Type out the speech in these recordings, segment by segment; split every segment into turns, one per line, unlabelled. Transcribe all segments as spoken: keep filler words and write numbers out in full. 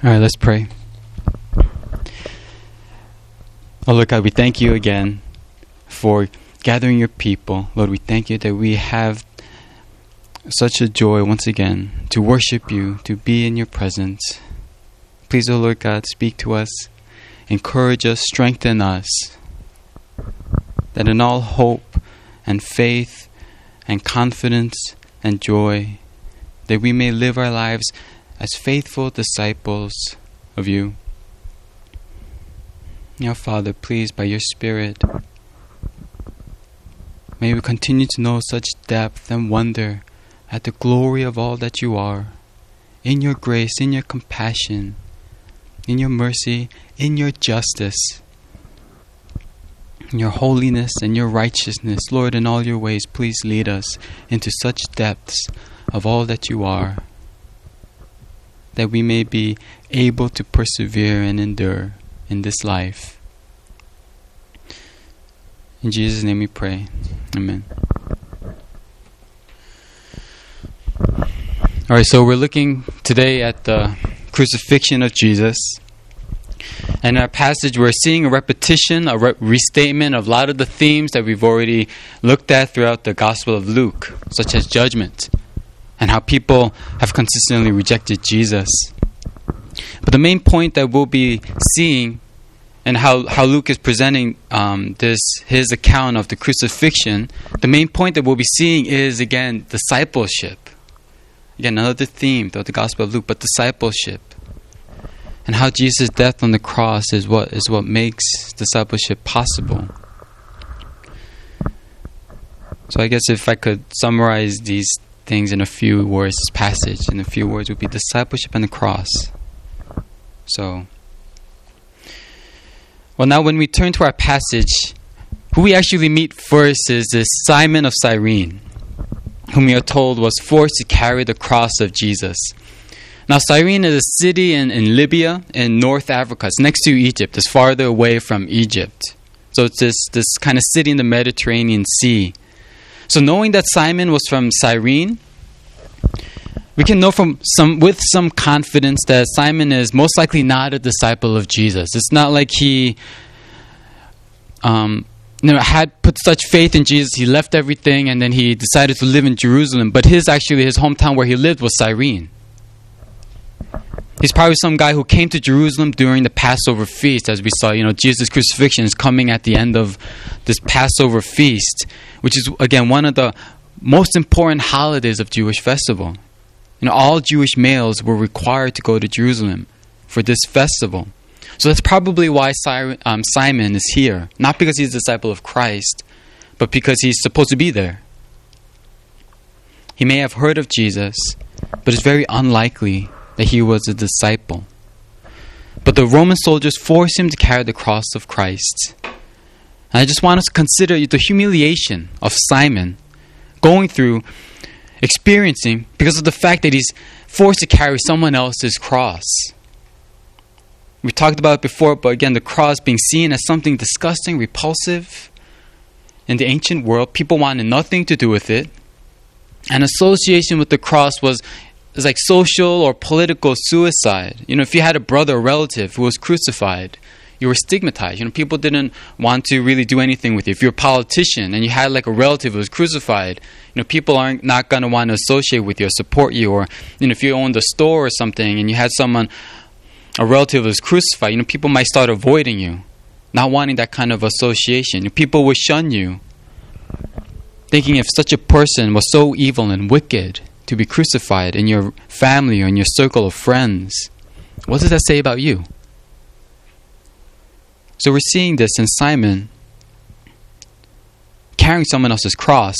All right, let's pray. Oh, Lord God, we thank you again for gathering your people. Lord, we thank you that we have such a joy once again to worship you, to be in your presence. Please, oh Lord God, speak to us, encourage us, strengthen us, that in all hope and faith and confidence and joy, that we may live our lives as faithful disciples of you. Now, Father, please, by your Spirit, may we continue to know such depth and wonder at the glory of all that you are, in your grace, in your compassion, in your mercy, in your justice, in your holiness and your righteousness. Lord, in all your ways, please lead us into such depths of all that you are, that we may be able to persevere and endure in this life. In Jesus' name we pray. Amen. Alright, so we're looking today at the crucifixion of Jesus. And in our passage, we're seeing a repetition, a re- restatement of a lot of the themes that we've already looked at throughout the Gospel of Luke, such as judgment, and how people have consistently rejected Jesus. But the main point that we'll be seeing, and how, how Luke is presenting um, this his account of the crucifixion, the main point that we'll be seeing is, again, discipleship. Again, another theme throughout the Gospel of Luke, but discipleship. And how Jesus' death on the cross is what is what makes discipleship possible. So I guess if I could summarize these things in a few words, this passage in a few words would be discipleship and the cross. So, well, now when we turn to our passage, who we actually meet first is this Simon of Cyrene, whom we are told was forced to carry the cross of Jesus. Now, Cyrene is a city in, in Libya in North Africa. It's next to Egypt. It's farther away from Egypt. So it's this, this kind of city in the Mediterranean Sea. So knowing that Simon was from Cyrene, we can know from some with some confidence that Simon is most likely not a disciple of Jesus. It's not like he um, you know, had put such faith in Jesus, he left everything and then he decided to live in Jerusalem. But his actually his hometown where he lived was Cyrene. He's probably some guy who came to Jerusalem during the Passover feast, as we saw. You know, Jesus' crucifixion is coming at the end of this Passover feast, which is, again, one of the most important holidays of Jewish festival. You know, all Jewish males were required to go to Jerusalem for this festival. So that's probably why um, Simon is here. Not because he's a disciple of Christ, but because he's supposed to be there. He may have heard of Jesus, but it's very unlikely that he was a disciple. But the Roman soldiers forced him to carry the cross of Christ. And I just want us to consider the humiliation of Simon going through, experiencing, because of the fact that he's forced to carry someone else's cross. We talked about it before, but again, the cross being seen as something disgusting, repulsive. In the ancient world, people wanted nothing to do with it. And association with the cross was It's like social or political suicide. You know, if you had a brother or relative who was crucified, you were stigmatized. You know, people didn't want to really do anything with you. If you're a politician and you had like a relative who was crucified, you know, people aren't not going to want to associate with you or support you. Or, you know, if you owned a store or something and you had someone, a relative who was crucified, you know, people might start avoiding you, not wanting that kind of association. You know, people would shun you, thinking if such a person was so evil and wicked to be crucified in your family or in your circle of friends, what does that say about you? So we're seeing this in Simon carrying someone else's cross.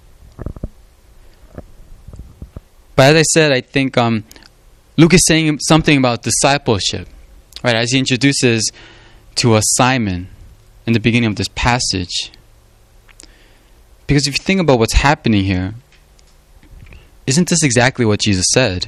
But as I said, I think um, Luke is saying something about discipleship, right? As he introduces to us Simon in the beginning of this passage. Because if you think about what's happening here, isn't this exactly what Jesus said?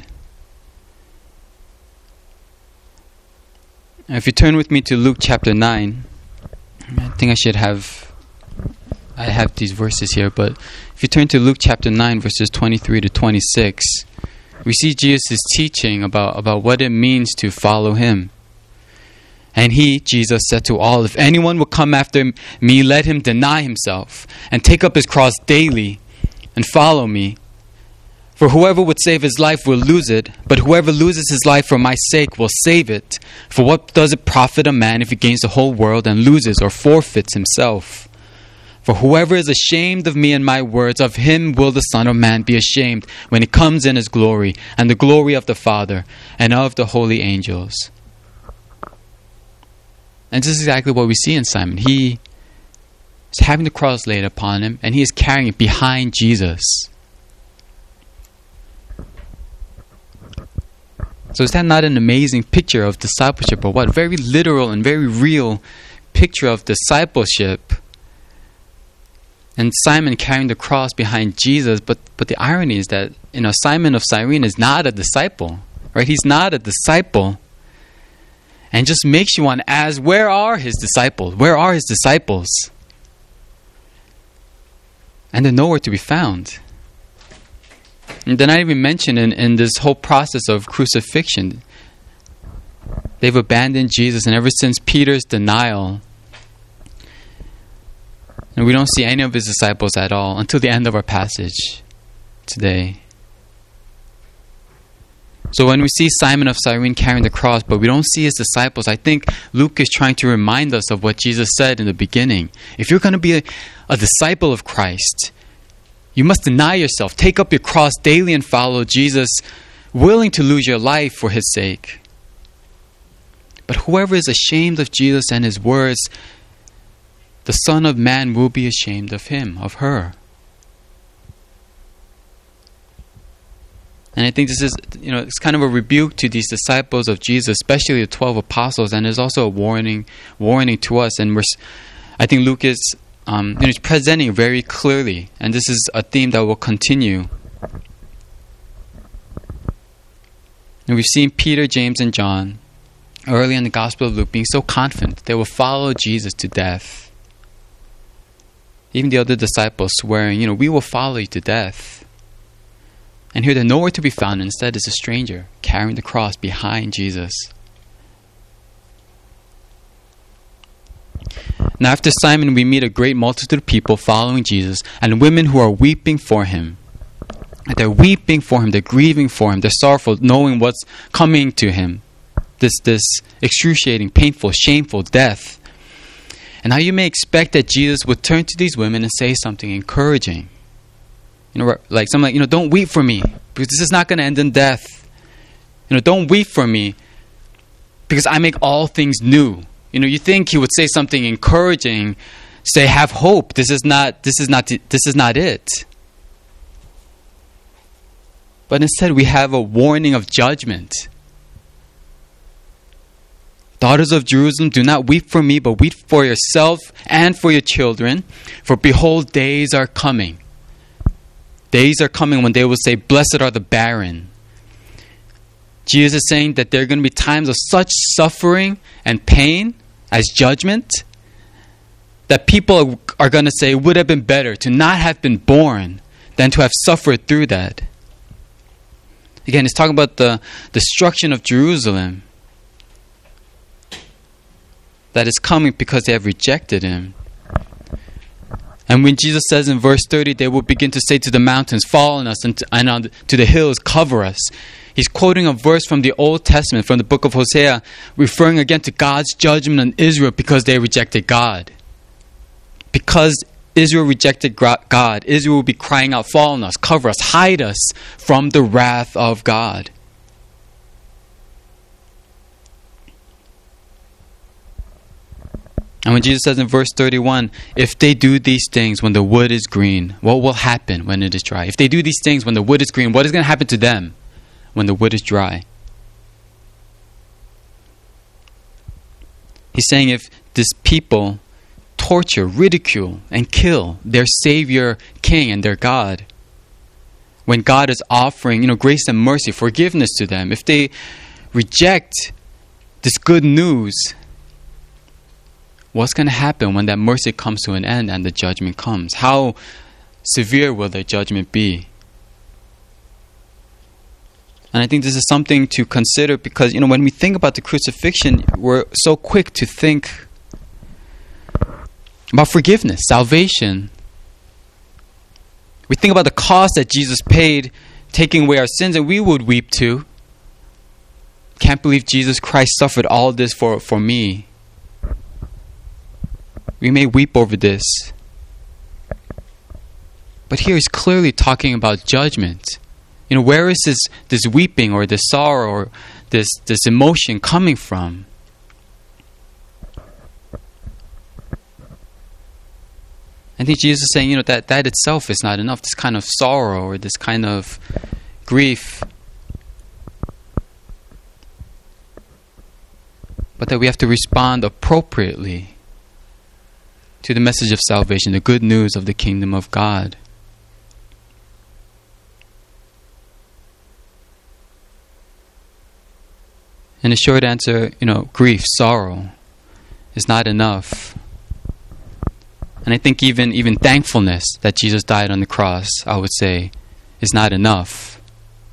If you turn with me to Luke chapter nine, I think I should have, I have these verses here, but if you turn to Luke chapter nine, verses twenty-three to twenty-six, we see Jesus' teaching about, about what it means to follow him. And he, Jesus, said to all, if anyone will come after me, let him deny himself and take up his cross daily and follow me. For whoever would save his life will lose it, but whoever loses his life for my sake will save it. For what does it profit a man if he gains the whole world and loses or forfeits himself? For whoever is ashamed of me and my words, of him will the Son of Man be ashamed when he comes in his glory and the glory of the Father and of the holy angels. And this is exactly what we see in Simon. He is having the cross laid upon him, and he is carrying it behind Jesus. So is that not an amazing picture of discipleship, or what? Very literal and very real picture of discipleship. And Simon carrying the cross behind Jesus, but but the irony is that, you know, Simon of Cyrene is not a disciple, right? He's not a disciple. And just makes you want to ask, where are his disciples? Where are his disciples? And they're nowhere to be found. And they're not even mentioned in, in this whole process of crucifixion. They've abandoned Jesus, and ever since Peter's denial, and we don't see any of his disciples at all until the end of our passage today. So when we see Simon of Cyrene carrying the cross, but we don't see his disciples, I think Luke is trying to remind us of what Jesus said in the beginning. If you're going to be a, a disciple of Christ, you must deny yourself, take up your cross daily and follow Jesus, willing to lose your life for his sake. But whoever is ashamed of Jesus and his words, the Son of Man will be ashamed of him, of her. And I think this is, you know, it's kind of a rebuke to these disciples of Jesus, especially the twelve apostles, and there's also a warning, warning to us. And we're, I think Luke is, um, you know, presenting very clearly, and this is a theme that will continue. And we've seen Peter, James, and John early in the Gospel of Luke being so confident they will follow Jesus to death. Even the other disciples swearing, you know, we will follow you to death. And here they're nowhere to be found. Instead, is a stranger carrying the cross behind Jesus. Now after Simon, we meet a great multitude of people following Jesus, and women who are weeping for him. They're weeping for him. They're grieving for him. They're sorrowful, knowing what's coming to him. This, this excruciating, painful, shameful death. And now you may expect that Jesus would turn to these women and say something encouraging. You know, like something like, you know, don't weep for me, because this is not going to end in death. You know, don't weep for me, because I make all things new. You know, you think he would say something encouraging, say, have hope. This is not, this is not, this is not it. But instead, we have a warning of judgment. Daughters of Jerusalem, do not weep for me, but weep for yourself and for your children. For behold, days are coming. Days are coming when they will say, blessed are the barren. Jesus is saying that there are going to be times of such suffering and pain as judgment that people are going to say it would have been better to not have been born than to have suffered through that. Again, it's talking about the destruction of Jerusalem that is coming because they have rejected him. And when Jesus says in verse thirty, they will begin to say to the mountains, fall on us, and to, and on the, to the hills, cover us. He's quoting a verse from the Old Testament, from the book of Hosea, referring again to God's judgment on Israel because they rejected God. Because Israel rejected God, Israel will be crying out, fall on us, cover us, hide us from the wrath of God. And when Jesus says in verse thirty-one, if they do these things when the wood is green, what will happen when it is dry? If they do these things when the wood is green, what is going to happen to them when the wood is dry? He's saying if this people torture, ridicule, and kill their Savior, King, and their God, when God is offering, you know, grace and mercy, forgiveness to them, if they reject this good news, what's going to happen when that mercy comes to an end and the judgment comes? How severe will the judgment be? And I think this is something to consider because, you know, when we think about the crucifixion, we're so quick to think about forgiveness, salvation. We think about the cost that Jesus paid, taking away our sins, and we would weep too. Can't believe Jesus Christ suffered all this for, for me. We may weep over this. But here he's clearly talking about judgment. You know, where is this this weeping or this sorrow or this this emotion coming from? I think Jesus is saying, you know, that that itself is not enough. This kind of sorrow or this kind of grief. But that we have to respond appropriately to the message of salvation, the good news of the kingdom of God. And the short answer, you know, grief, sorrow is not enough. And I think even, even thankfulness that Jesus died on the cross, I would say, is not enough.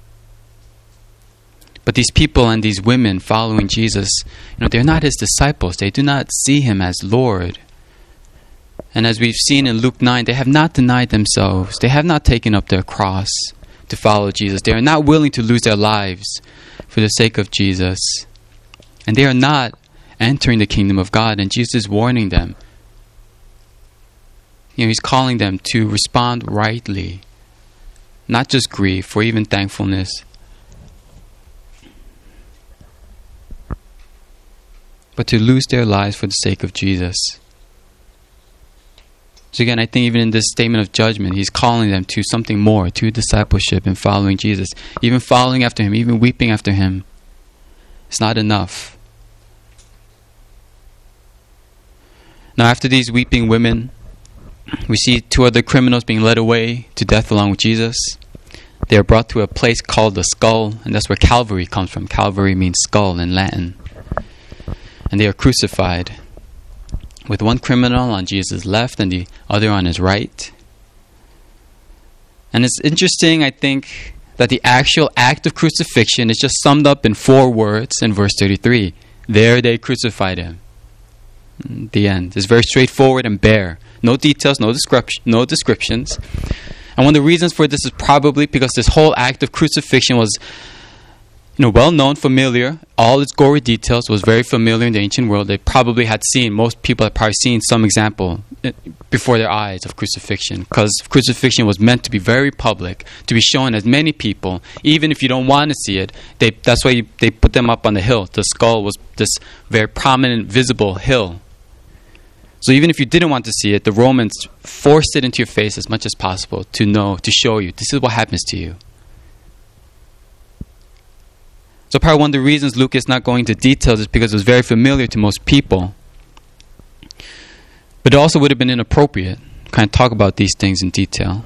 But these people and these women following Jesus, you know, they're not his disciples. They do not see him as Lord. And as we've seen in Luke nine, they have not denied themselves. They have not taken up their cross to follow Jesus. They are not willing to lose their lives for the sake of Jesus. And they are not entering the kingdom of God. And Jesus is warning them. You know, he's calling them to respond rightly. Not just grief or even thankfulness. But to lose their lives for the sake of Jesus. So again, I think even in this statement of judgment, he's calling them to something more, to discipleship and following Jesus. Even following after him, even weeping after him. It's not enough. Now after these weeping women, we see two other criminals being led away to death along with Jesus. They are brought to a place called the skull, and that's where Calvary comes from. Calvary means skull in Latin. And they are crucified, with one criminal on Jesus' left and the other on his right. And it's interesting, I think, that the actual act of crucifixion is just summed up in four words in verse thirty-three. There they crucified him. The end. It's very straightforward and bare. No details, no description, no descriptions. And one of the reasons for this is probably because this whole act of crucifixion was, you know, well known, familiar. All its gory details was very familiar in the ancient world. They probably had seen, most people had probably seen some example before their eyes of crucifixion, because crucifixion was meant to be very public, to be shown as many people, even if you don't want to see it. They, that's why you, they put them up on the hill. The skull was this very prominent, visible hill. So even if you didn't want to see it, the Romans forced it into your face as much as possible to know, to show you, this is what happens to you. So probably one of the reasons Luke is not going into details is because it was very familiar to most people. But it also would have been inappropriate to kind of talk about these things in detail.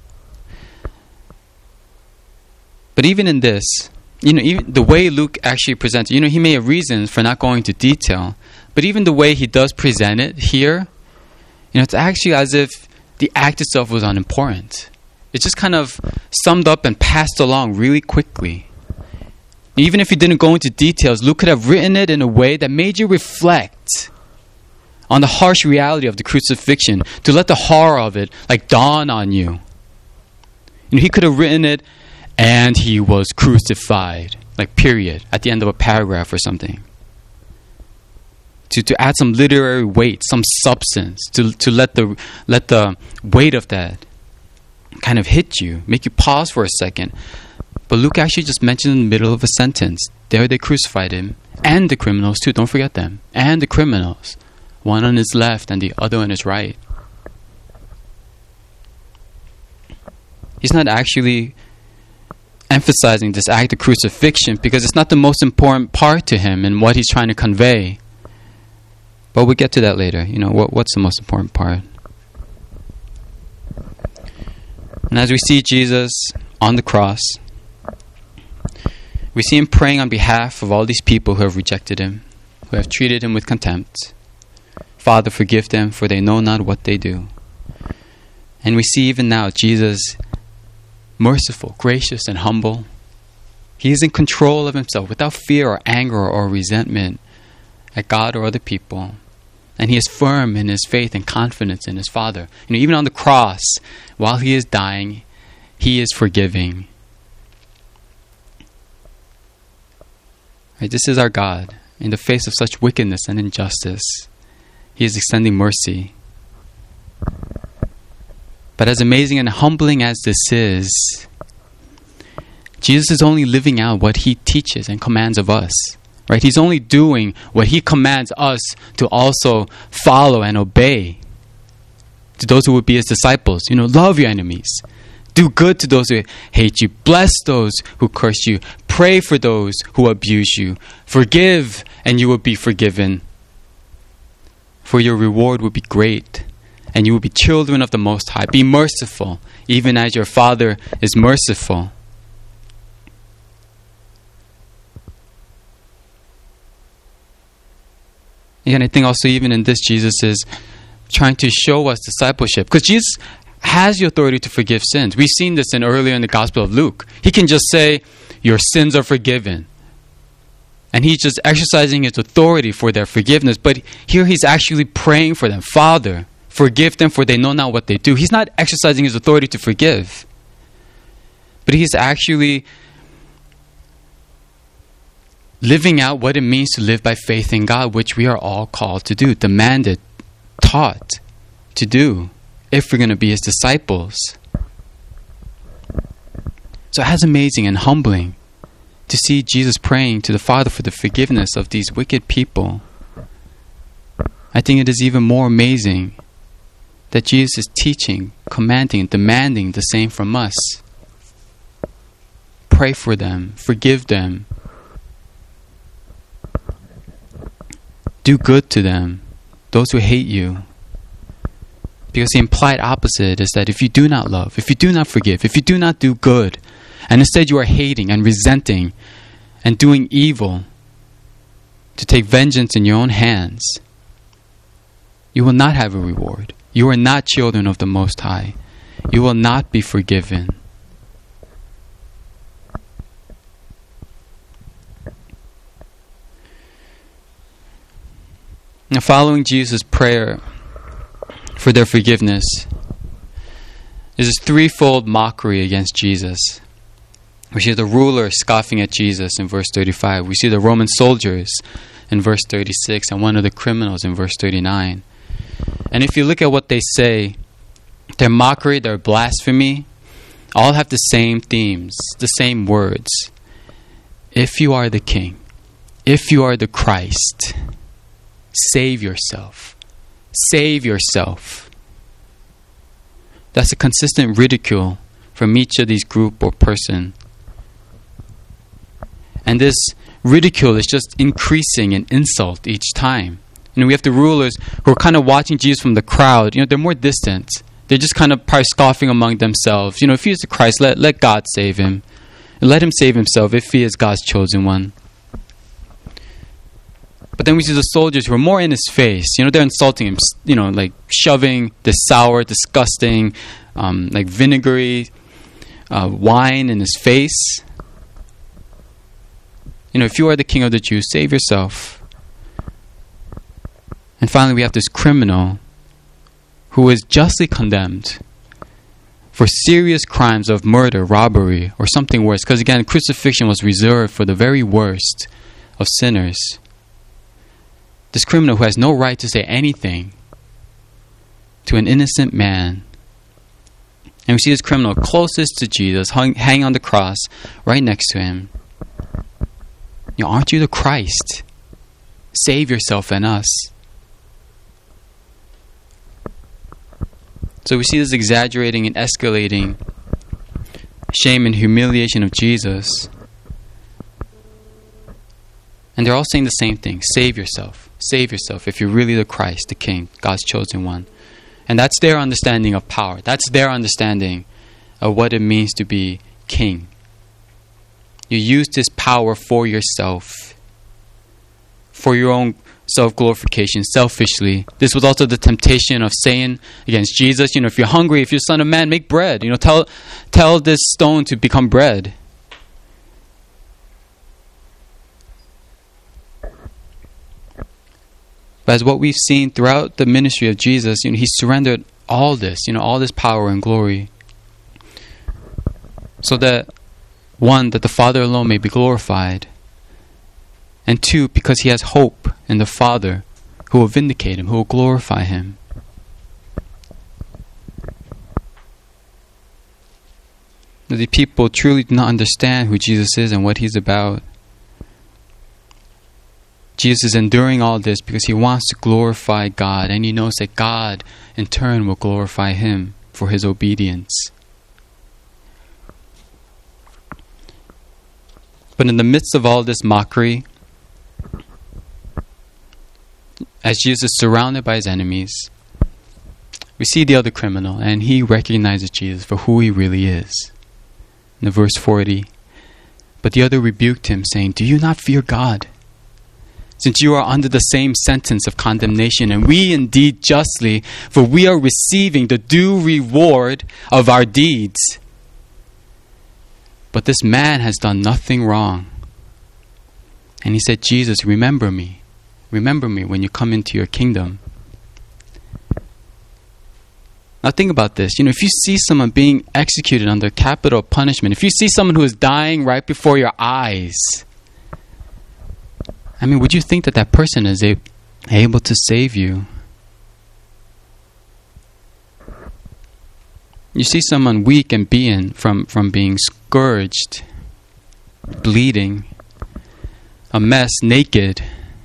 But even in this, you know, even the way Luke actually presents it, you know, he may have reasons for not going into detail, but even the way he does present it here, you know, it's actually as if the act itself was unimportant. It's just kind of summed up and passed along really quickly. Even if he didn't go into details, Luke could have written it in a way that made you reflect on the harsh reality of the crucifixion, to let the horror of it like dawn on you. You know, he could have written it, and he was crucified, like period, at the end of a paragraph or something. To to add some literary weight, some substance, to to let the let the weight of that kind of hit you, make you pause for a second. But Luke actually just mentioned in the middle of a sentence, there they crucified him, and the criminals too, don't forget them, and the criminals, one on his left and the other on his right. He's not actually emphasizing this act of crucifixion because it's not the most important part to him and what he's trying to convey. But we'll get to that later. You know, what what's the most important part? And as we see Jesus on the cross, we see him praying on behalf of all these people who have rejected him, who have treated him with contempt. Father, forgive them, for they know not what they do. And we see even now Jesus, merciful, gracious, and humble, He is in control of himself without fear or anger or resentment at God or other people. And he is firm in his faith and confidence in his Father. You know, even on the cross, while he is dying, he is forgiving. Right, this is our God. In the face of such wickedness and injustice, he is extending mercy. But as amazing and humbling as this is, Jesus is only living out what he teaches and commands of us. Right? He's only doing what he commands us to also follow and obey. To those who would be his disciples, you know, love your enemies. Do good to those who hate you. Bless those who curse you. Pray for those who abuse you. Forgive, and you will be forgiven. For your reward will be great, and you will be children of the Most High. Be merciful, even as your Father is merciful. And I think also even in this, Jesus is trying to show us discipleship. Because Jesus has the authority to forgive sins. We've seen this in earlier in the Gospel of Luke. He can just say, your sins are forgiven. And he's just exercising his authority for their forgiveness. But here he's actually praying for them. Father, forgive them, for they know not what they do. He's not exercising his authority to forgive. But he's actually living out what it means to live by faith in God, which we are all called to do, demanded, taught to do, if we're going to be his disciples. So it's amazing and humbling to see Jesus praying to the Father for the forgiveness of these wicked people. I think it is even more amazing that Jesus is teaching, commanding, demanding the same from us. Pray for them, forgive them, do good to them, those who hate you. Because the implied opposite is that if you do not love, if you do not forgive, if you do not do good, and instead you are hating and resenting and doing evil to take vengeance in your own hands, you will not have a reward. You are not children of the Most High. You will not be forgiven. Now, following Jesus' prayer for their forgiveness is this threefold mockery against Jesus. We see the ruler scoffing at Jesus in verse thirty-five. We see the Roman soldiers in verse thirty-six, and one of the criminals in verse thirty-nine. And if you look at what they say, their mockery, their blasphemy, all have the same themes, the same words. If you are the King, if you are the Christ, save yourself. Save yourself. That's a consistent ridicule from each of these group or person. And this ridicule is just increasing in insult each time. You know, we have the rulers who are kind of watching Jesus from the crowd. You know, they're more distant. They're just kind of probably scoffing among themselves. You know, if he is the Christ, let, let God save him. Let him save himself if he is God's chosen one. But then we see the soldiers who are more in his face. You know, they're insulting him, you know, like shoving this sour, disgusting, um, like vinegary uh, wine in his face. You know, if you are the King of the Jews, save yourself. And finally, we have this criminal who is justly condemned for serious crimes of murder, robbery, or something worse. Because again, crucifixion was reserved for the very worst of sinners. This criminal who has no right to say anything to an innocent man. And we see this criminal closest to Jesus, hung, hanging on the cross, right next to him. You know, aren't you the Christ? Save yourself and us. So we see this exaggerating and escalating shame and humiliation of Jesus. And they're all saying the same thing. Save yourself. Save yourself if you're really the Christ, the King, God's chosen one. And that's their understanding of power. That's their understanding of what it means to be king. You use this power for yourself, for your own self-glorification, selfishly. This was also the temptation of saying against Jesus, you know, if you're hungry, if you're Son of Man, make bread. You know, tell tell this stone to become bread. But as what we've seen throughout the ministry of Jesus, you know, he surrendered all this, you know, all this power and glory, so that, one, that the Father alone may be glorified, and two, because he has hope in the Father who will vindicate him, who will glorify him. The people truly do not understand who Jesus is and what he's about. Jesus is enduring all this because he wants to glorify God, and he knows that God in turn will glorify him for his obedience. But in the midst of all this mockery, as Jesus is surrounded by his enemies, we see the other criminal, and he recognizes Jesus for who he really is. In verse forty, but the other rebuked him, saying, "Do you not fear God, since you are under the same sentence of condemnation, and we indeed justly, for we are receiving the due reward of our deeds. But this man has done nothing wrong." And he said, "Jesus, remember me. Remember me when you come into your kingdom." Now think about this. You know, if you see someone being executed under capital punishment, if you see someone who is dying right before your eyes, I mean, would you think that that person is a- able to save you? You see someone weak and beaten from, from being scourged, bleeding, a mess, naked.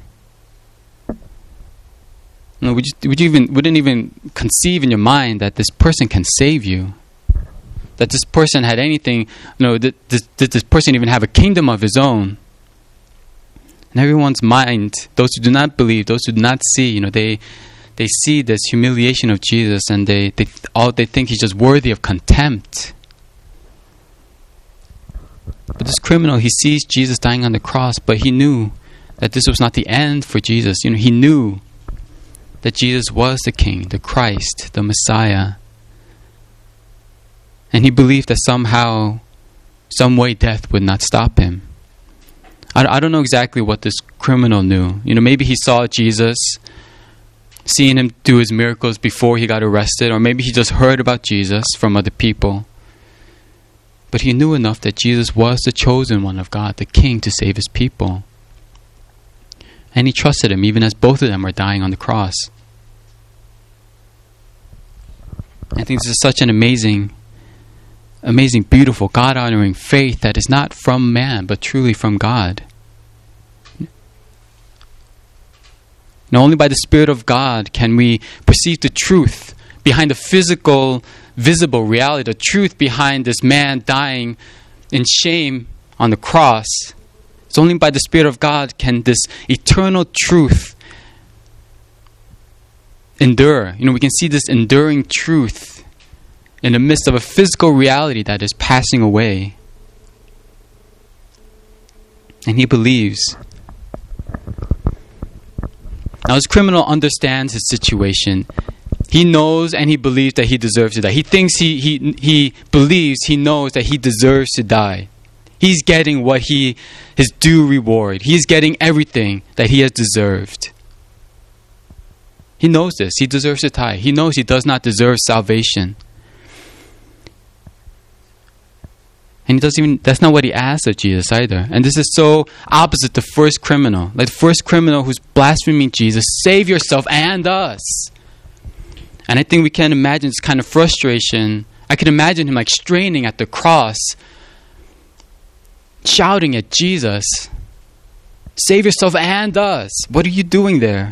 You know, would you, would you even wouldn't even conceive in your mind that this person can save you? That this person had anything, you know, that this, that this person even have a kingdom of his own? In everyone's mind, those who do not believe, those who do not see, you know, they they see this humiliation of Jesus, and they, they all they think he's just worthy of contempt. But this criminal, he sees Jesus dying on the cross, but he knew that this was not the end for Jesus. You know, he knew that Jesus was the King, the Christ, the Messiah. And he believed that somehow, some way death would not stop him. I, I don't know exactly what this criminal knew. You know, maybe he saw Jesus, seeing him do his miracles before he got arrested, or maybe he just heard about Jesus from other people. But he knew enough that Jesus was the chosen one of God, the King, to save his people. And he trusted him, even as both of them are dying on the cross. I think this is such an amazing, amazing, beautiful, God-honoring faith that is not from man, but truly from God. Now, only by the Spirit of God can we perceive the truth behind the physical, visible reality, the truth behind this man dying in shame on the cross. It's only by the Spirit of God can this eternal truth endure. You know, we can see this enduring truth in the midst of a physical reality that is passing away. And he believes. Now, this criminal understands his situation. He knows and he believes that he deserves to die. He thinks he he he believes, he knows that he deserves to die. He's getting what he, his due reward. He's getting everything that he has deserved. He knows this. He deserves to die. He knows he does not deserve salvation. And he doesn't even, that's not what he asked of Jesus either. And this is so opposite the first criminal. Like the first criminal who's blaspheming Jesus, save yourself and us. And I think we can imagine this kind of frustration. I can imagine him like straining at the cross, shouting at Jesus, save yourself and us. What are you doing there?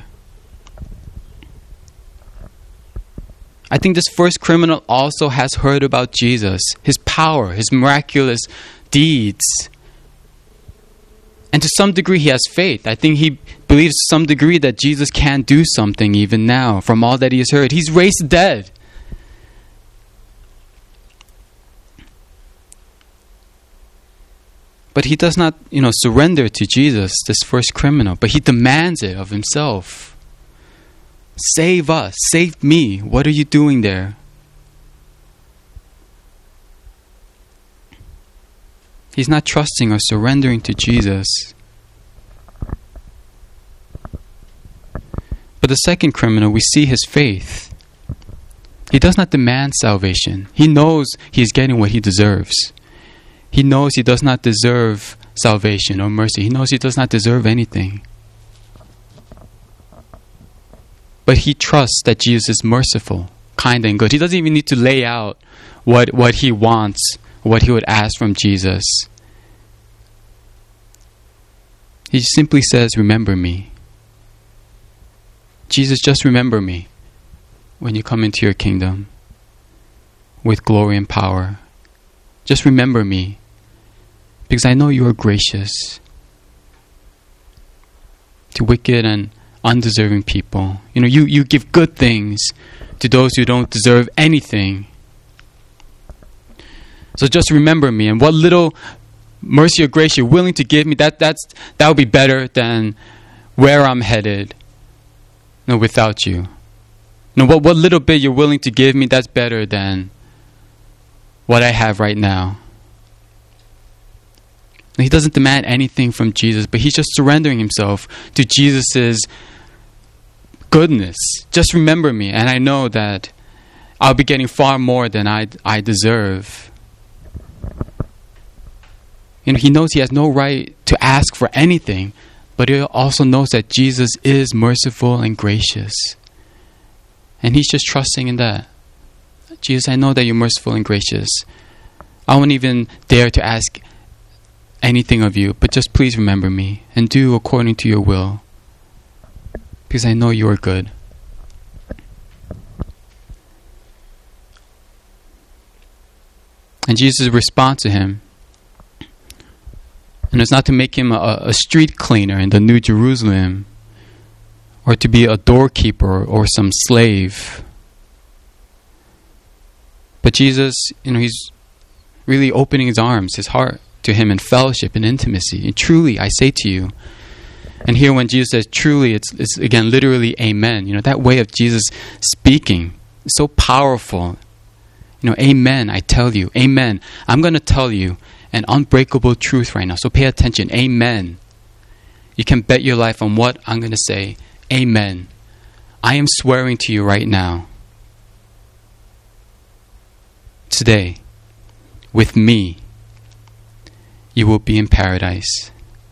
I think this first criminal also has heard about Jesus, his power, his miraculous deeds. And to some degree he has faith. I think he believes to some degree that Jesus can do something even now from all that he has heard. He's raised the dead. But he does not, you know, surrender to Jesus, this first criminal, but he demands it of himself. Save us, save me. What are you doing there? He's not trusting or surrendering to Jesus. But the second criminal, we see his faith. He does not demand salvation. He knows he is getting what he deserves. He knows he does not deserve salvation or mercy. He knows he does not deserve anything. But he trusts that Jesus is merciful, kind, and good. He doesn't even need to lay out what, what he wants, what he would ask from Jesus. He simply says, remember me. Jesus, just remember me when you come into your kingdom with glory and power. Just remember me, because I know you are gracious to wicked and undeserving people. You know, you, you give good things to those who don't deserve anything. So just remember me, and what little mercy or grace you're willing to give me, that that's that would be better than where I'm headed. No, without you. No, what what little bit you're willing to give me, that's better than what I have right now. He doesn't demand anything from Jesus, but he's just surrendering himself to Jesus' goodness. Just remember me, and I know that I'll be getting far more than I I deserve. You know, he knows he has no right to ask for anything, but he also knows that Jesus is merciful and gracious. And he's just trusting in that. Jesus, I know that you're merciful and gracious. I won't even dare to ask anything of you, but just please remember me and do according to your will, because I know you are good. And Jesus' response to him, and it's not to make him a, a street cleaner in the New Jerusalem, or to be a doorkeeper or some slave. But Jesus, you know, he's really opening his arms, his heart to him in fellowship and intimacy. And truly, I say to you, and here when Jesus says truly, it's, it's again literally amen. You know, that way of Jesus speaking is so powerful. You know, amen, I tell you. Amen. I'm going to tell you an unbreakable truth right now. So pay attention. Amen. You can bet your life on what I'm going to say. Amen. I am swearing to you right now. Today, with me, you will be in paradise.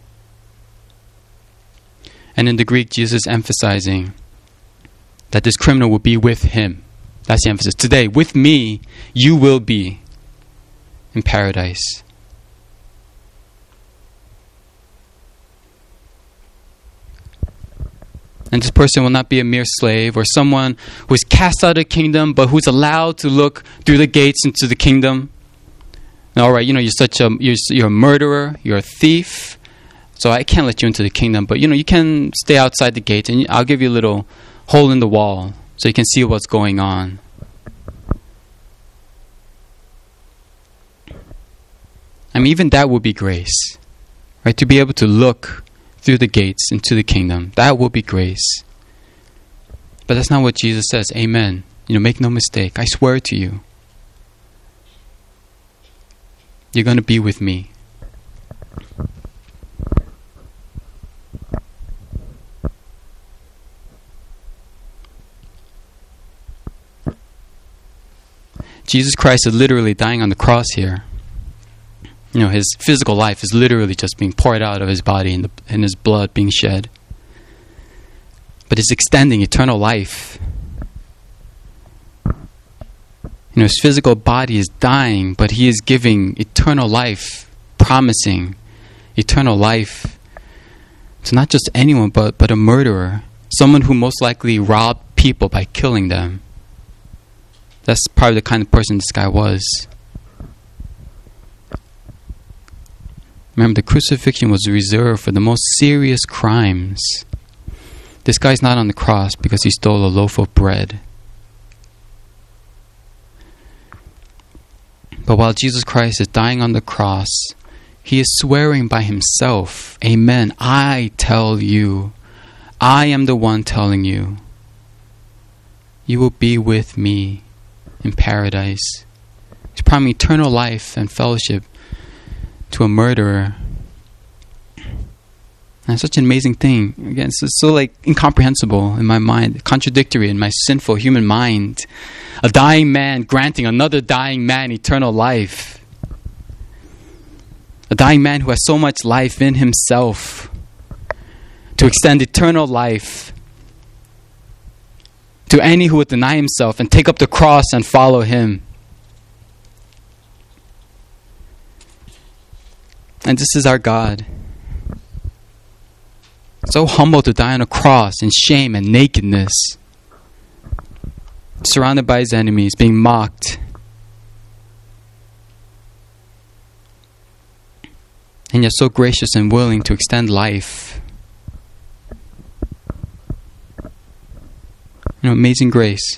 And in the Greek, Jesus is emphasizing that this criminal will be with him. That's the emphasis. Today, with me, you will be in paradise. And this person will not be a mere slave or someone who is cast out of the kingdom, but who's allowed to look through the gates into the kingdom. Now, all right, you know, you're such a you're, you're a murderer, you're a thief, so I can't let you into the kingdom. But you know, you can stay outside the gates, and I'll give you a little hole in the wall so you can see what's going on. I mean, even that would be grace, right? To be able to look through the gates into the kingdom, that will be grace. But that's not what Jesus says. Amen. You know, make no mistake. I swear to you, you're going to be with me. Jesus Christ is literally dying on the cross here. You know, his physical life is literally just being poured out of his body and, the, and his blood being shed. But it's extending eternal life. You know, his physical body is dying, but he is giving eternal life, promising eternal life to not just anyone, but, but a murderer. Someone who most likely robbed people by killing them. That's probably the kind of person this guy was. Remember, the crucifixion was reserved for the most serious crimes. This guy's not on the cross because he stole a loaf of bread. But while Jesus Christ is dying on the cross, he is swearing by himself, amen, I tell you, I am the one telling you, you will be with me in paradise. He's promising eternal life and fellowship to a murderer. And it's such an amazing thing. Again, it's so like incomprehensible in my mind, contradictory in my sinful human mind. A dying man granting another dying man eternal life. A dying man who has so much life in himself to extend eternal life to any who would deny himself and take up the cross and follow him. And this is our God. So humble to die on a cross in shame and nakedness. Surrounded by his enemies, being mocked. And yet so gracious and willing to extend life. You know, amazing grace.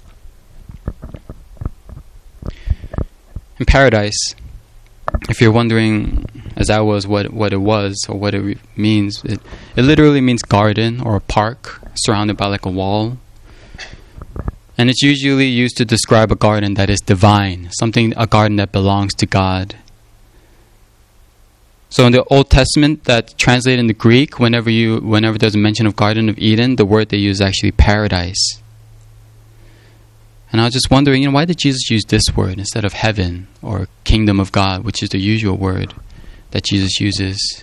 In paradise, if you're wondering, as I was, what, what it was or what it re- means, it, it literally means garden or a park surrounded by like a wall. And it's usually used to describe a garden that is divine, something, a garden that belongs to God. So in the Old Testament, that's translated in the Greek, whenever you, whenever there's a mention of Garden of Eden, the word they use is actually paradise. And I was just wondering, you know, why did Jesus use this word instead of heaven or kingdom of God, which is the usual word that Jesus uses?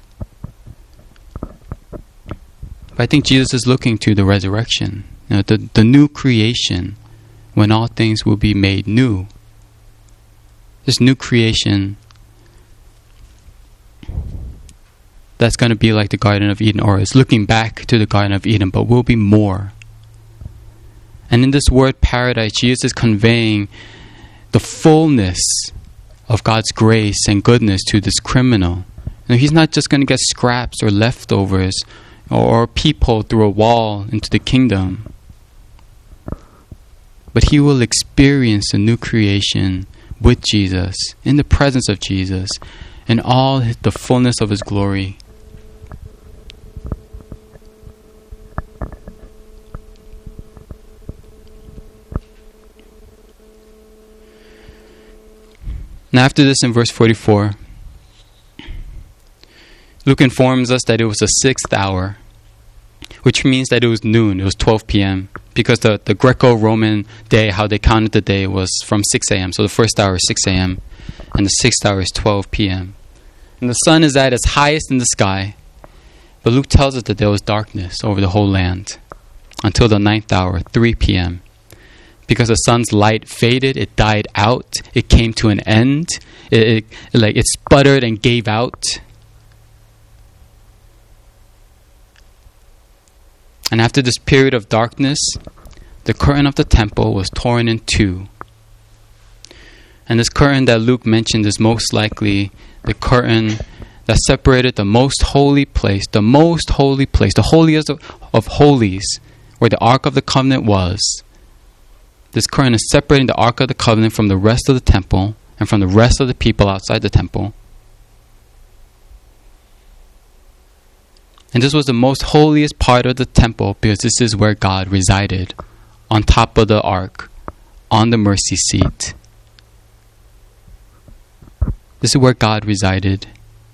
But I think Jesus is looking to the resurrection, you know, the, the new creation, when all things will be made new. This new creation that's going to be like the Garden of Eden, or is looking back to the Garden of Eden, but will be more. And in this word paradise, Jesus is conveying the fullness of God's grace and goodness to this criminal. You know, he's not just going to get scraps or leftovers or peephole through a wall into the kingdom, but he will experience a new creation with Jesus, in the presence of Jesus, in all the fullness of his glory. Now after this, in verse forty-four, Luke informs us that it was the sixth hour, which means that it was noon, it was twelve p.m., because the, the Greco-Roman day, how they counted the day, was from six a.m. So the first hour is six a.m., and the sixth hour is twelve p.m. And the sun is at its highest in the sky, but Luke tells us that there was darkness over the whole land until the ninth hour, three p.m., because the sun's light faded, it died out, it came to an end, it, it, it like it sputtered and gave out. And after this period of darkness, the curtain of the temple was torn in two. And this curtain that Luke mentioned is most likely the curtain that separated the most holy place, the most holy place, the holiest of, of holies, where the Ark of the Covenant was. This curtain is separating the Ark of the Covenant from the rest of the temple and from the rest of the people outside the temple. And this was the most holiest part of the temple, because this is where God resided, on top of the ark, on the mercy seat. This is where God resided.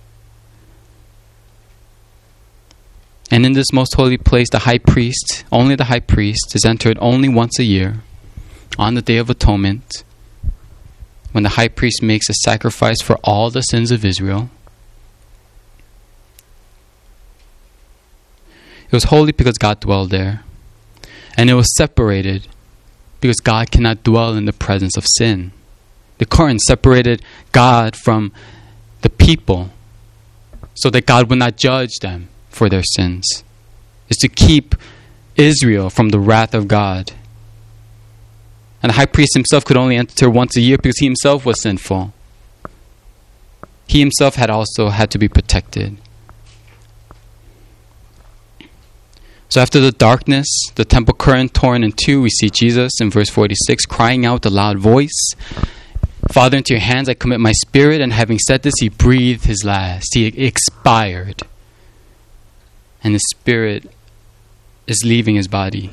And in this most holy place, the high priest, only the high priest, is entered only once a year, on the Day of Atonement, when the high priest makes a sacrifice for all the sins of Israel. It was holy because God dwelled there. And it was separated because God cannot dwell in the presence of sin. The curtain separated God from the people so that God would not judge them for their sins. It's to keep Israel from the wrath of God. And the high priest himself could only enter once a year because he himself was sinful. He himself had also had to be protected. So after the darkness, the temple curtain torn in two, we see Jesus in verse forty-six crying out with a loud voice, "Father, into your hands I commit my spirit." And having said this, he breathed his last. He expired. And his spirit is leaving his body.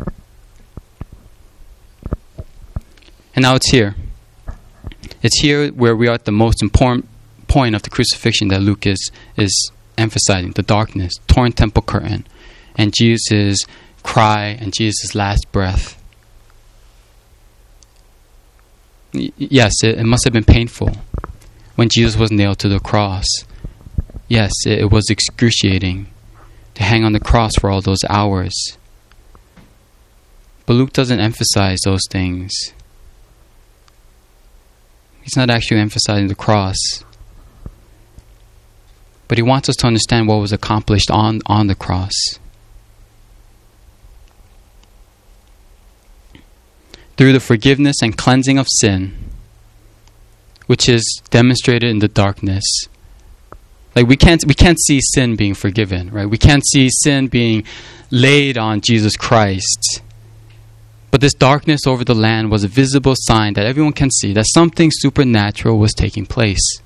And now it's here. It's here where we are at the most important point of the crucifixion that Luke is, is emphasizing the darkness, torn temple curtain, and Jesus' cry and Jesus' last breath. Y- yes, it, it must have been painful when Jesus was nailed to the cross. Yes, it, it was excruciating to hang on the cross for all those hours. But Luke doesn't emphasize those things. He's not actually emphasizing the cross. But he wants us to understand what was accomplished on, on the cross. Through the forgiveness and cleansing of sin, which is demonstrated in the darkness. Like we can't we can't see sin being forgiven, right? We can't see sin being laid on Jesus Christ. But this darkness over the land was a visible sign that everyone can see that something supernatural was taking place.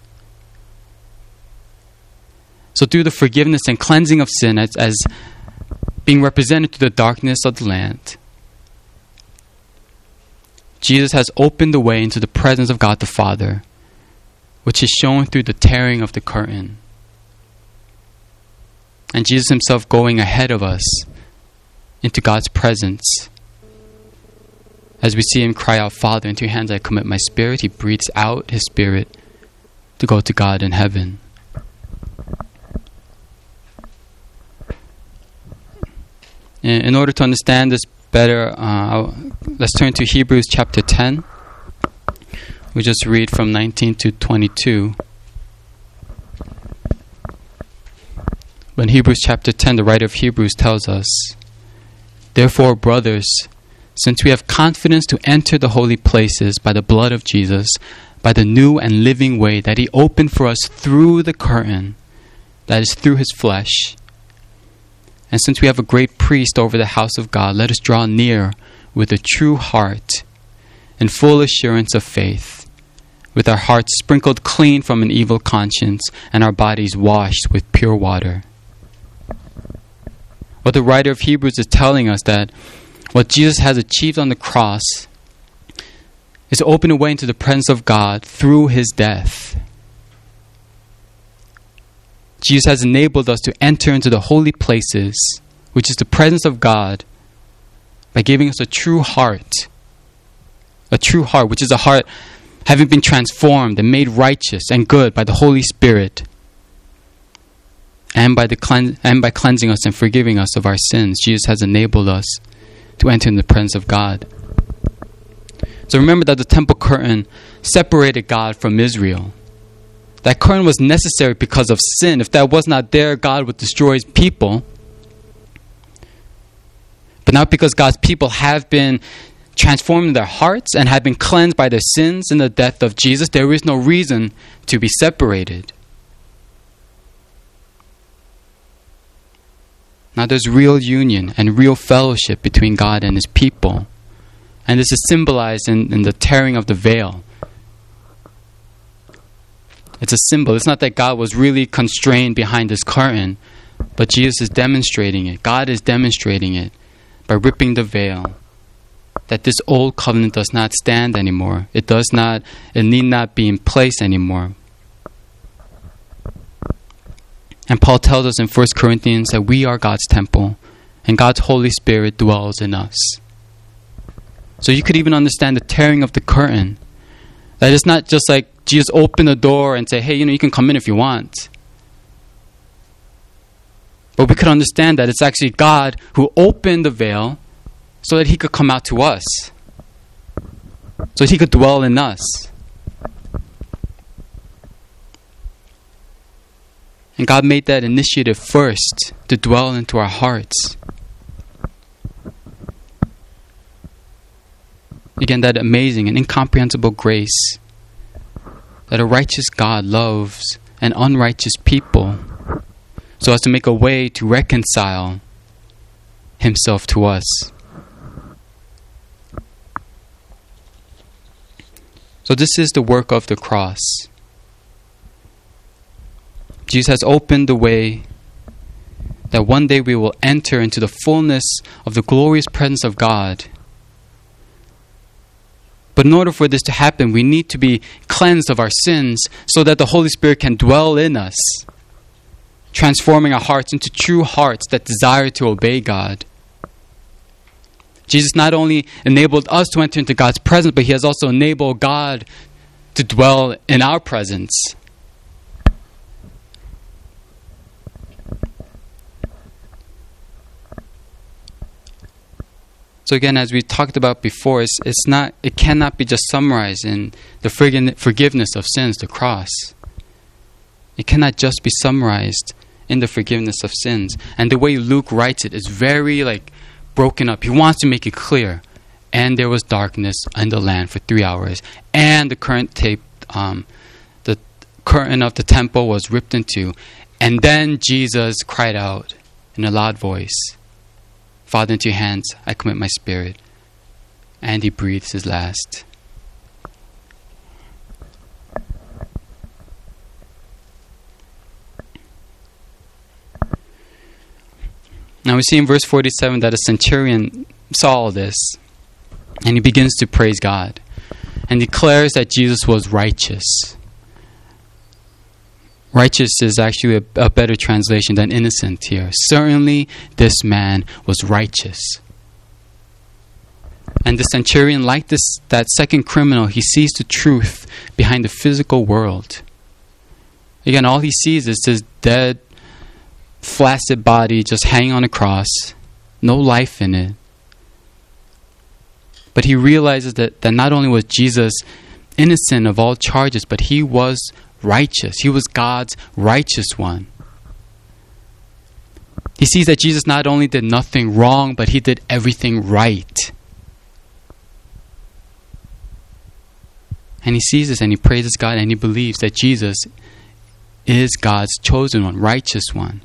So through the forgiveness and cleansing of sin as, as being represented through the darkness of the land, Jesus has opened the way into the presence of God the Father, which is shown through the tearing of the curtain. And Jesus himself going ahead of us into God's presence. As we see him cry out, "Father, into your hands I commit my spirit," he breathes out his spirit to go to God in heaven. In, in order to understand this better, uh, let's turn to Hebrews chapter ten. We just read from nineteen to twenty-two. But in Hebrews chapter ten, the writer of Hebrews tells us, "Therefore, brothers, since we have confidence to enter the holy places by the blood of Jesus, by the new and living way that he opened for us through the curtain, that is through his flesh, and since we have a great priest over the house of God, let us draw near with a true heart, in full assurance of faith, with our hearts sprinkled clean from an evil conscience and our bodies washed with pure water." What the writer of Hebrews is telling us that what Jesus has achieved on the cross is to open a way into the presence of God through his death. Jesus has enabled us to enter into the holy places, which is the presence of God, by giving us a true heart. A true heart, which is a heart having been transformed and made righteous and good by the Holy Spirit, and by the clean, and by cleansing us and forgiving us of our sins. Jesus has enabled us to enter in the presence of God. So remember that the temple curtain separated God from Israel. That curtain was necessary because of sin. If that was not there, God would destroy his people. But now because God's people have been transformed in their hearts and have been cleansed by their sins in the death of Jesus, there is no reason to be separated. Now there's real union and real fellowship between God and his people. And this is symbolized in, in the tearing of the veil. It's a symbol. It's not that God was really constrained behind this curtain, but Jesus is demonstrating it. God is demonstrating it by ripping the veil. That this old covenant does not stand anymore. It does not, it need not be in place anymore. And Paul tells us in First Corinthians that we are God's temple and God's Holy Spirit dwells in us. So you could even understand the tearing of the curtain. That it's not just like Jesus opened the door and say, hey, you know, you can come in if you want. But we could understand that it's actually God who opened the veil so that he could come out to us. So that he could dwell in us. And God made that initiative first to dwell into our hearts. Again, that amazing and incomprehensible grace that a righteous God loves an unrighteous people so as to make a way to reconcile himself to us. So this is the work of the cross. Jesus has opened the way that one day we will enter into the fullness of the glorious presence of God. But in order for this to happen, we need to be cleansed of our sins so that the Holy Spirit can dwell in us, transforming our hearts into true hearts that desire to obey God. Jesus not only enabled us to enter into God's presence, but he has also enabled God to dwell in our presence. So again, as we talked about before, it's, it's not, it cannot be just summarized in the forgiveness of sins, the cross. It cannot just be summarized in the forgiveness of sins. And the way Luke writes it is very like broken up. He wants to make it clear. And there was darkness in the land for three hours. And the current tape, um, the curtain of the temple was ripped in two. And then Jesus cried out in a loud voice, "Father, into your hands I commit my spirit." And he breathes his last. Now we see in verse forty-seven that a centurion saw all this, and he begins to praise God and declares that Jesus was righteous. Righteous is actually a, a better translation than innocent here. Certainly this man was righteous. And the centurion, like this, that second criminal, he sees the truth behind the physical world. Again, all he sees is this dead, flaccid body just hanging on a cross, no life in it. But he realizes that, that not only was Jesus innocent of all charges, but he was righteous. He was God's righteous one. He sees that Jesus not only did nothing wrong, but he did everything right. And he sees this and he praises God and he believes that Jesus is God's chosen one, righteous one.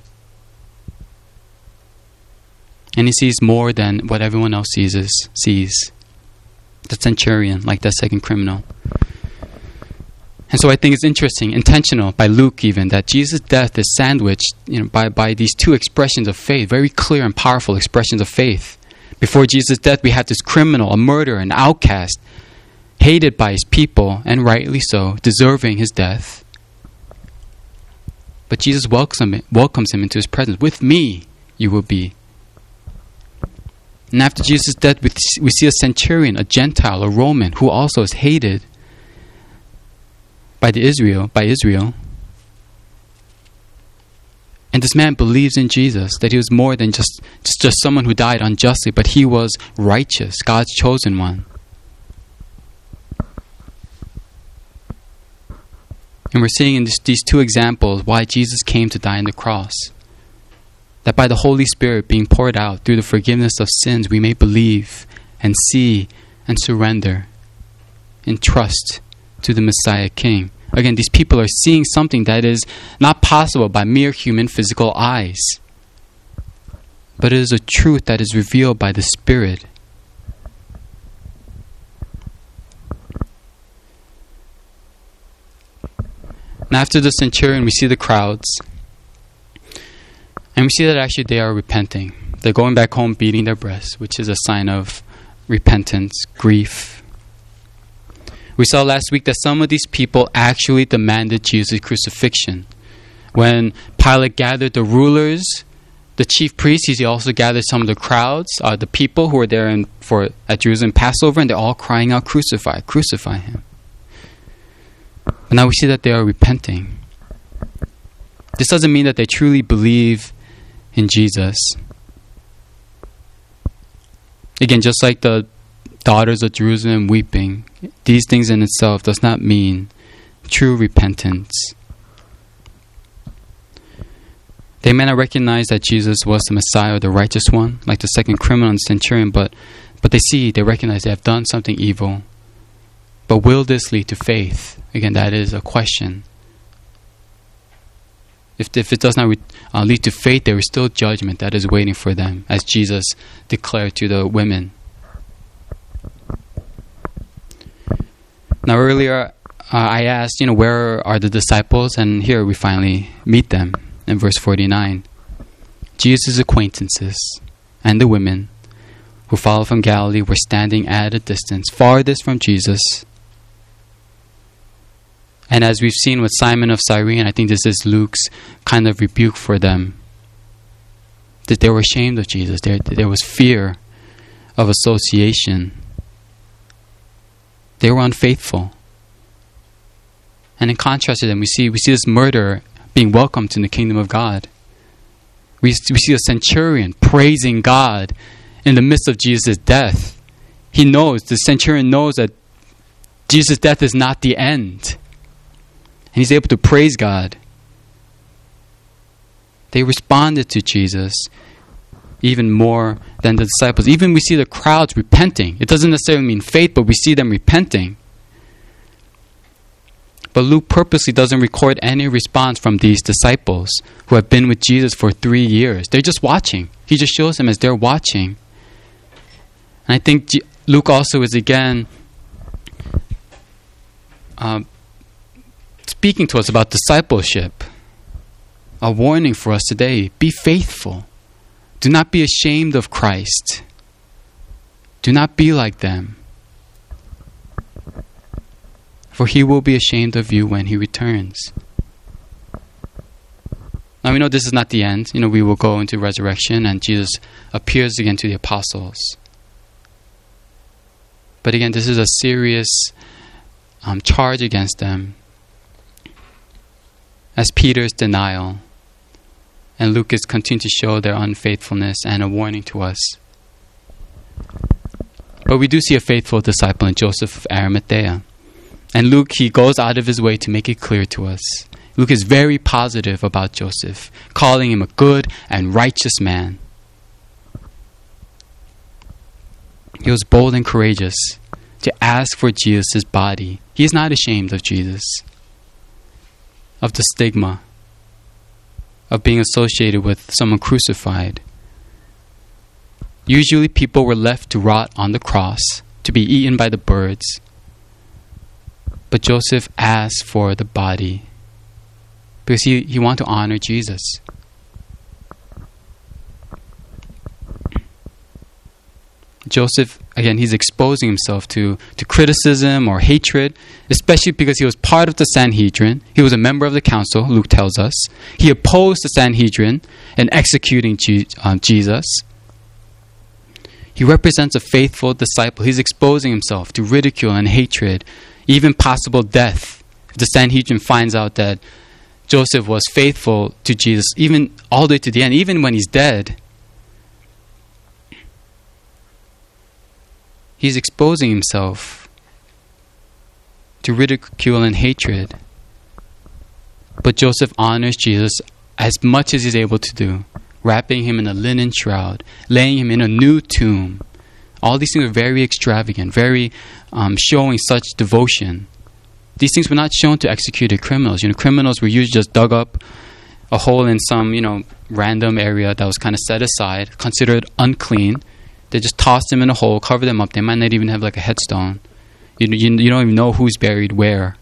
And he sees more than what everyone else sees. sees. The centurion, like that second criminal. And so I think it's interesting, intentional by Luke even, that Jesus' death is sandwiched, you know, by, by these two expressions of faith, very clear and powerful expressions of faith. Before Jesus' death, we had this criminal, a murderer, an outcast, hated by his people, and rightly so, deserving his death. But Jesus welcomes him, welcomes him into his presence. With me, you will be. And after Jesus' death, we see a centurion, a Gentile, a Roman, who also is hated by the Israel, by Israel. And this man believes in Jesus, that he was more than just, just, just someone who died unjustly, but he was righteous, God's chosen one. And we're seeing in this, these two examples why Jesus came to die on the cross. That by the Holy Spirit being poured out through the forgiveness of sins, we may believe and see and surrender and trust to the Messiah King. Again, these people are seeing something that is not possible by mere human physical eyes. But it is a truth that is revealed by the Spirit. And after the centurion, we see the crowds. And we see that actually they are repenting. They're going back home beating their breasts, which is a sign of repentance, grief. We saw last week that some of these people actually demanded Jesus' crucifixion. When Pilate gathered the rulers, the chief priests, he also gathered some of the crowds, uh, the people who were there in, for at Jerusalem Passover, and they're all crying out, "Crucify, crucify him." But now we see that they are repenting. This doesn't mean that they truly believe in Jesus. Again, just like the daughters of Jerusalem weeping, these things in itself does not mean true repentance. They may not recognize that Jesus was the Messiah or the righteous one, like the second criminal and centurion, but, but they see, they recognize they have done something evil. But will this lead to faith? Again, that is a question. If, if it does not re, uh, lead to faith, there is still judgment that is waiting for them, as Jesus declared to the women. Now earlier, uh, I asked, you know, where are the disciples? And here we finally meet them in verse forty-nine. Jesus' acquaintances and the women who followed from Galilee were standing at a distance, farthest from Jesus. And as we've seen with Simon of Cyrene, I think this is Luke's kind of rebuke for them. That they were ashamed of Jesus. There, there was fear of association. They were unfaithful. And in contrast to them, we see we see this murderer being welcomed in the kingdom of God. We, we see a centurion praising God in the midst of Jesus' death. He knows, the centurion knows that Jesus' death is not the end. And he's able to praise God. They responded to Jesus even more than the disciples. Even we see the crowds repenting. It doesn't necessarily mean faith, but we see them repenting. But Luke purposely doesn't record any response from these disciples who have been with Jesus for three years. They're just watching. He just shows them as they're watching. And I think G- Luke also is again um, speaking to us about discipleship. A warning for us today. Be faithful. Do not be ashamed of Christ. Do not be like them. For he will be ashamed of you when he returns. Now we know this is not the end. You know, we will go into resurrection and Jesus appears again to the apostles. But again, this is a serious um, charge against them. As Peter's denial. And Luke is continuing to show their unfaithfulness and a warning to us. But we do see a faithful disciple in Joseph of Arimathea. And Luke, he goes out of his way to make it clear to us. Luke is very positive about Joseph, calling him a good and righteous man. He was bold and courageous to ask for Jesus' body. He is not ashamed of Jesus, of the stigma, of being associated with someone crucified. Usually people were left to rot on the cross, to be eaten by the birds. But Joseph asked for the body because he, he wanted to honor Jesus. Joseph, again, he's exposing himself to, to criticism or hatred, especially because he was part of the Sanhedrin. He was a member of the council, Luke tells us. He opposed the Sanhedrin in executing Je- um, Jesus. He represents a faithful disciple. He's exposing himself to ridicule and hatred, even possible death. If the Sanhedrin finds out that Joseph was faithful to Jesus, even all the way to the end, even when he's dead, he's exposing himself to ridicule and hatred. But Joseph honors Jesus as much as he's able to do, wrapping him in a linen shroud, laying him in a new tomb. All these things are very extravagant, very um, showing such devotion. These things were not shown to executed criminals. You know, criminals were usually just dug up a hole in some, you know, random area that was kind of set aside, considered unclean. They just tossed them in a hole, cover them up. They might not even have like a headstone. You, you, you don't even know who's buried where.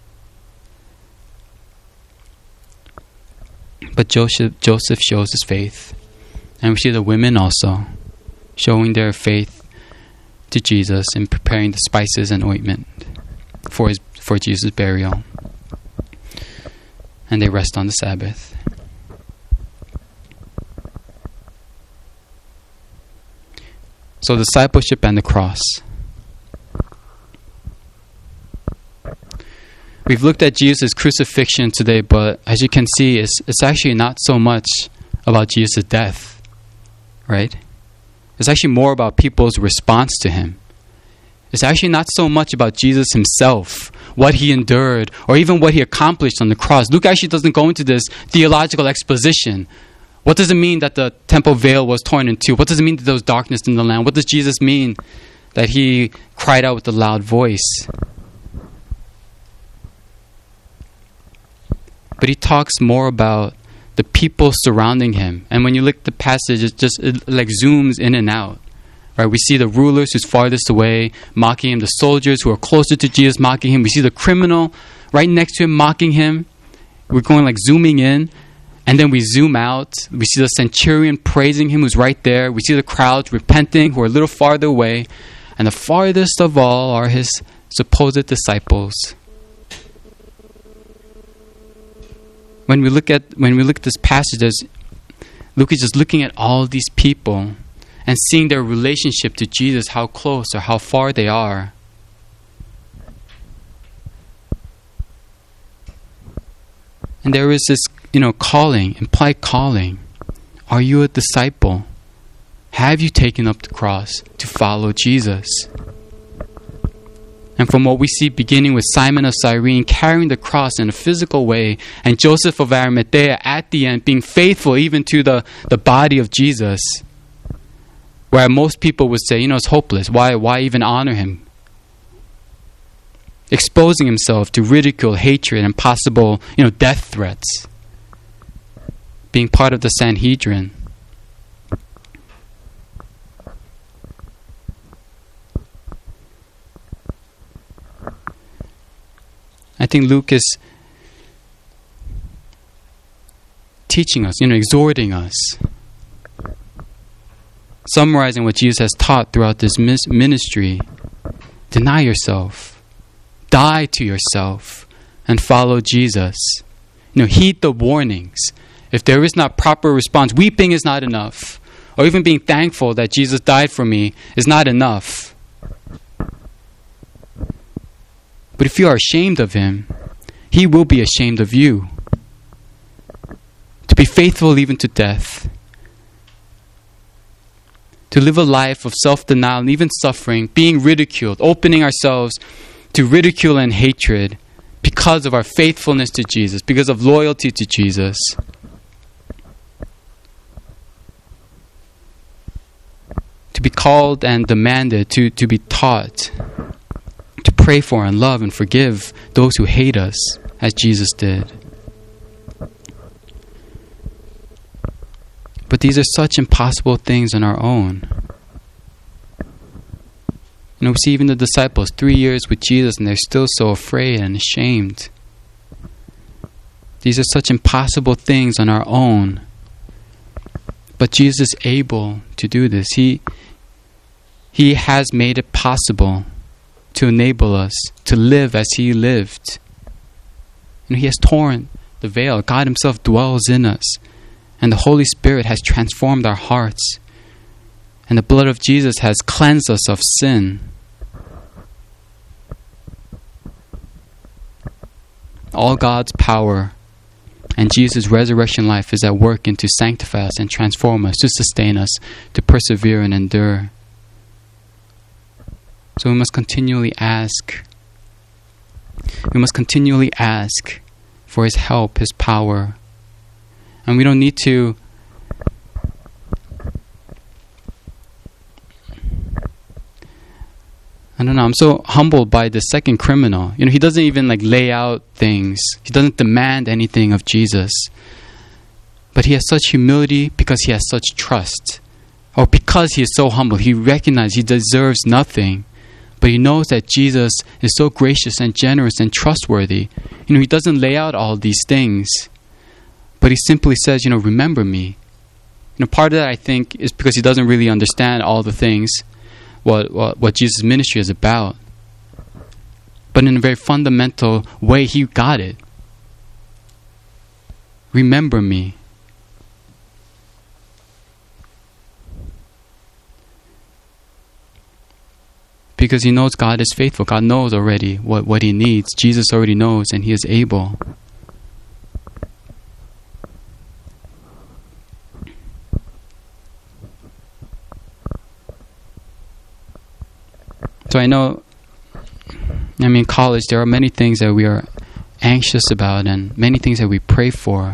But Joseph, Joseph shows his faith. And we see the women also showing their faith to Jesus in preparing the spices and ointment for his for Jesus' burial. And they rest on the Sabbath. So discipleship and the cross. We've looked at Jesus' crucifixion today, but as you can see, it's, it's actually not so much about Jesus' death, right? It's actually more about people's response to him. It's actually not so much about Jesus himself, what he endured, or even what he accomplished on the cross. Luke actually doesn't go into this theological exposition. What does it mean that the temple veil was torn in two? What does it mean that there was darkness in the land? What does Jesus mean that he cried out with a loud voice? But he talks more about the people surrounding him. And when you look at the passage, it just it like zooms in and out. Right? We see the rulers who's farthest away mocking him, the soldiers who are closer to Jesus mocking him. We see the criminal right next to him mocking him. We're going like zooming in, and then we zoom out. We see the centurion praising him who's right there. We see the crowds repenting who are a little farther away. And the farthest of all are his supposed disciples. when we look at when we look at this passage, Luke is just looking at all these people and seeing their relationship to Jesus, how close or how far they are. And there is this, you know, calling, implied calling. Are you a disciple? Have you taken up the cross to follow Jesus? And from what we see beginning with Simon of Cyrene carrying the cross in a physical way, and Joseph of Arimathea at the end being faithful even to the, the body of Jesus, where most people would say, you know, it's hopeless. Why, why even honor him? Exposing himself to ridicule, hatred, and possible, you know, death threats. Being part of the Sanhedrin. I think Luke is teaching us, you know, exhorting us, summarizing what Jesus has taught throughout this ministry. Deny yourself, die to yourself, and follow Jesus. You know, heed the warnings. If there is not proper response, weeping is not enough, or even being thankful that Jesus died for me is not enough. But if you are ashamed of him, he will be ashamed of you. To be faithful even to death. To live a life of self-denial and even suffering, being ridiculed, opening ourselves to ridicule and hatred because of our faithfulness to Jesus, because of loyalty to Jesus. To be called and demanded, to, to be taught, to pray for and love and forgive those who hate us, as Jesus did. But these are such impossible things on our own. You know, we see even the disciples, three years with Jesus, and they're still so afraid and ashamed. These are such impossible things on our own. But Jesus is able to do this. He, he has made it possible to enable us to live as He lived. You know, He has torn the veil. God Himself dwells in us. And the Holy Spirit has transformed our hearts. And the blood of Jesus has cleansed us of sin. All God's power and Jesus' resurrection life is at work in to sanctify us and transform us, to sustain us, to persevere and endure. So we must continually ask. We must continually ask for His help, His power. And we don't need to I don't know, I'm so humbled by the second criminal. You know, he doesn't even like lay out things. He doesn't demand anything of Jesus. But he has such humility because he has such trust. Or because he is so humble, he recognizes he deserves nothing. But he knows that Jesus is so gracious and generous and trustworthy. You know, he doesn't lay out all these things. But he simply says, you know, remember me. You know, part of that I think is because he doesn't really understand all the things, what, what, what Jesus' ministry is about. But in a very fundamental way, he got it. Remember me. Because he knows God is faithful. God knows already what, what he needs. Jesus already knows, and he is able. So I know, I mean, in college, there are many things that we are anxious about and many things that we pray for.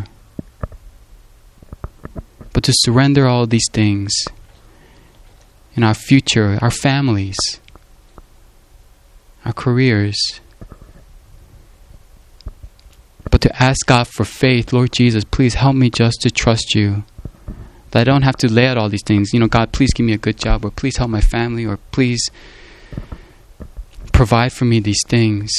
But to surrender all these things in our future, our families, our careers, but to ask God for faith, Lord Jesus, please help me just to trust you. That I don't have to lay out all these things. You know, God, please give me a good job, or please help my family, or please provide for me these things.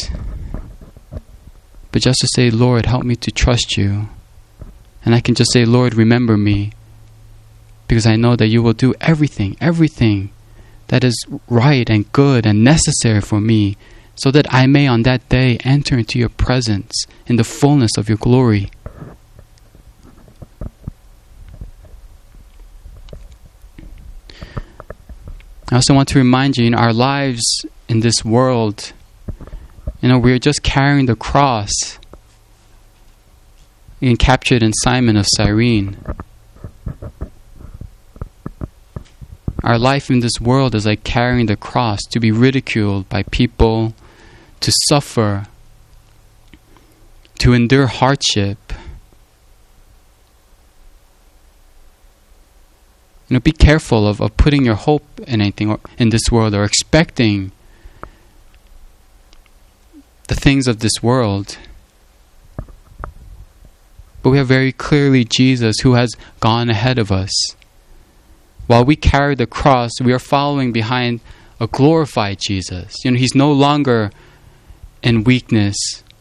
But just to say, Lord, help me to trust you. And I can just say, Lord, remember me. Because I know that you will do everything, everything that is right and good and necessary for me, so that I may on that day enter into your presence in the fullness of your glory. I also want to remind you, in our lives in this world, you know, we're just carrying the cross. Being captured in Simon of Cyrene. Our life in this world is like carrying the cross, to be ridiculed by people, to suffer, to endure hardship. You know, be careful of, of putting your hope in anything or in this world, or expecting the things of this world. But we have very clearly Jesus who has gone ahead of us. While we carry the cross, we are following behind a glorified Jesus. You know, He's no longer in weakness,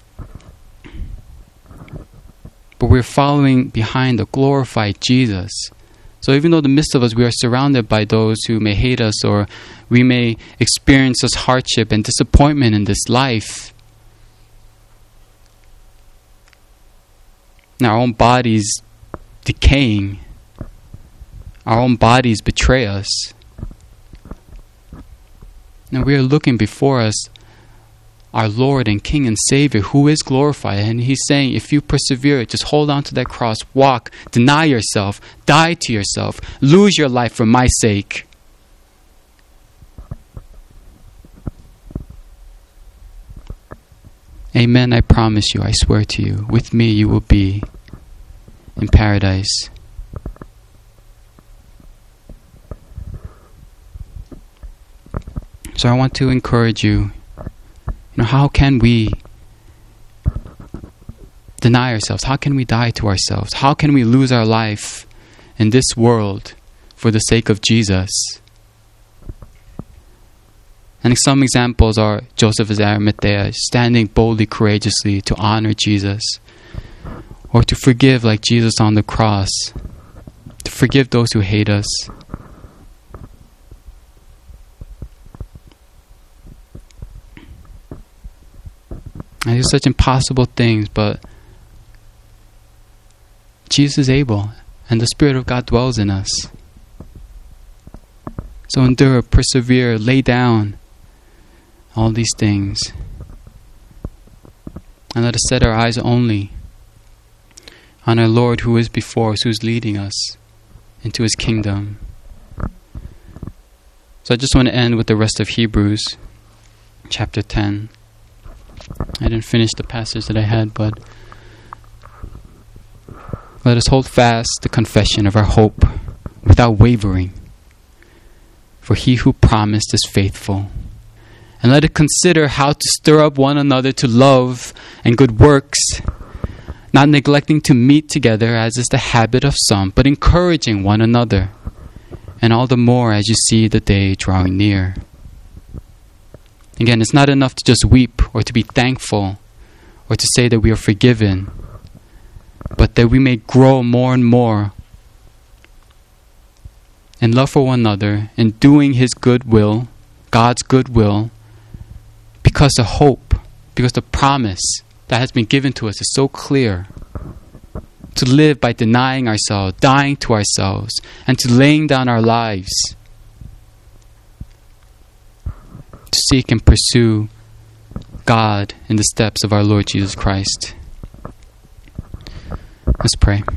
but we're following behind a glorified Jesus. So even though in the midst of us we are surrounded by those who may hate us, or we may experience this hardship and disappointment in this life, and our own bodies decaying, our own bodies betray us, and we are looking before us our Lord and King and Savior who is glorified, and He's saying, if you persevere, just hold on to that cross, walk, deny yourself, die to yourself, lose your life for my sake. Amen, I promise you, I swear to you, with me you will be in paradise. So I want to encourage you, you know, how can we deny ourselves? How can we die to ourselves? How can we lose our life in this world for the sake of Jesus? And some examples are Joseph of Arimathea standing boldly, courageously to honor Jesus, or to forgive like Jesus on the cross, to forgive those who hate us. And these are such impossible things, but Jesus is able, and the Spirit of God dwells in us. So endure, persevere, lay down all these things. And let us set our eyes only on our Lord who is before us, who is leading us into His kingdom. So I just want to end with the rest of Hebrews chapter ten. I didn't finish the passage that I had, but let us hold fast the confession of our hope without wavering. For He who promised is faithful. And let us consider how to stir up one another to love and good works, not neglecting to meet together as is the habit of some, but encouraging one another, and all the more as you see the day drawing near. Again, it's not enough to just weep or to be thankful or to say that we are forgiven, but that we may grow more and more in love for one another, in doing His good will, God's good will, because the hope, because the promise that has been given to us is so clear. To live by denying ourselves, dying to ourselves, and to laying down our lives to seek and pursue God in the steps of our Lord Jesus Christ. Let's pray.